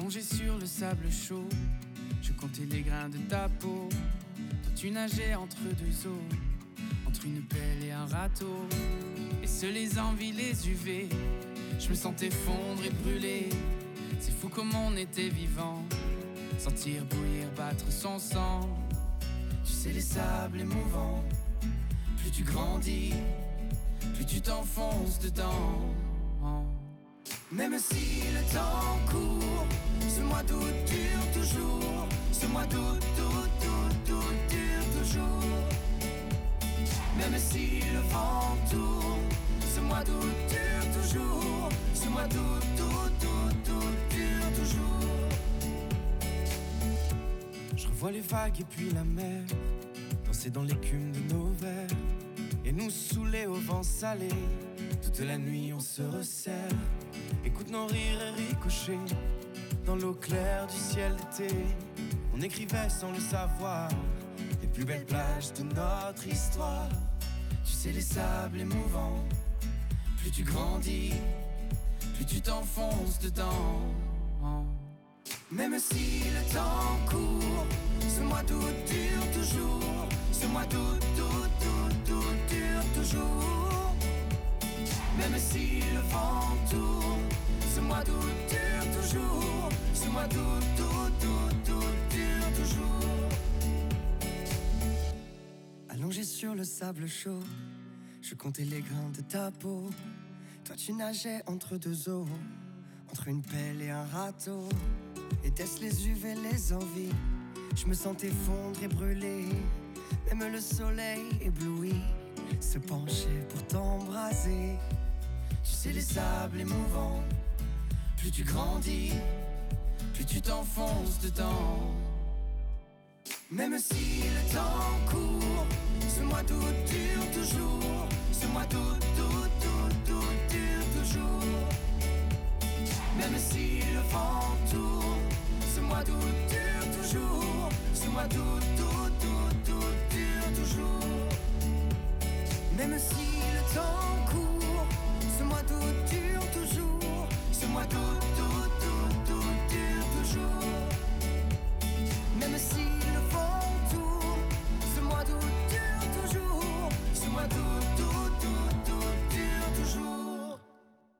Allongé sur le sable chaud, je comptais les grains de ta peau. Toi tu nageais entre deux eaux, entre une pelle et un râteau. Et seuls les envies, les UV, je me sentais fondre et brûler. C'est fou comme on était vivant, sentir bouillir, battre son sang. Tu sais les sables émouvants, plus tu grandis, plus tu t'enfonces dedans. Même si le temps court, ce mois d'août dure toujours. Ce mois d'août, dure toujours. Même si le vent tourne, ce mois d'août dure toujours. Ce mois d'août, dure toujours. Je revois les vagues et puis la mer, danser dans l'écume de nos verres, et nous saouler au vent salé. Toute la nuit on se resserre, écoute nos rires et ricochets dans l'eau claire du ciel d'été. On écrivait sans le savoir les plus belles plages de notre histoire. Tu sais les sables émouvants, plus tu grandis, plus tu t'enfonces dedans. Même si le temps court, ce mois d'août dure toujours. Ce mois d'août, dure toujours. Même si le vent tourne, ce mois d'août dure toujours. Ce mois d'août, dure toujours. Allongé sur le sable chaud, je comptais les grains de ta peau. Toi tu nageais entre deux eaux, entre une pelle et un râteau. Était-ce les UV, les envies? Je me sentais fondre et brûler. Même le soleil ébloui se penchait pour t'embraser. Tu sais les sables émouvants, plus tu grandis, plus tu t'enfonces dedans. Même si le temps court, ce mois d'août dure toujours. Ce mois d'août, dure toujours. Même si le vent tourne, ce mois d'août dure toujours. Ce mois d'août, dure toujours. Même si le temps court, ce mois d'août dure toujours. Ce mois d'août,